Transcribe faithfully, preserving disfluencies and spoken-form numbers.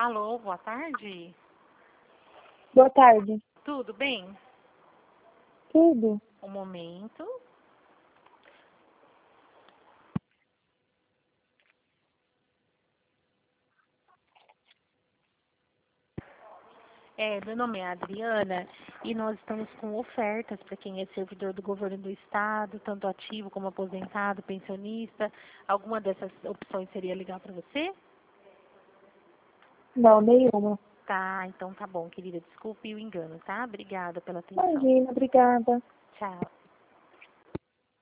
Alô, boa tarde. Boa tarde. Tudo bem? Tudo? Um momento. É, meu nome é Adriana e nós estamos com ofertas para quem é servidor do governo do estado, tanto ativo como aposentado, pensionista. Alguma dessas opções seria legal para você? Não, nenhuma. Tá, então tá bom, querida. Desculpe o engano, tá? Obrigada pela atenção. Imagina, obrigada. Tchau.